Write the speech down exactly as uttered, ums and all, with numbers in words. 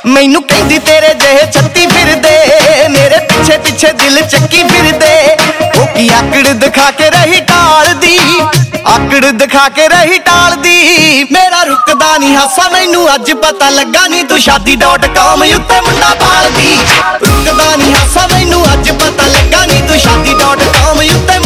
मैनू कहंदी तेरे जेहे छत्ती फिरदे, मेरे पिछे पिछे दिल चक्की फिरदे। ओ की आकड़ दिखा के रही टाल दी, आकड़ दिखा के रही टाल दी। मेरा रुकदा नहीं हासा मैनू अज पता लगा नी, तू शादी डॉट कॉम उत्ते मुंडा पाल दी। रुकदा नहीं हासा मैनू अज पता लगा नी, तू शादी डॉट कॉम उत्ते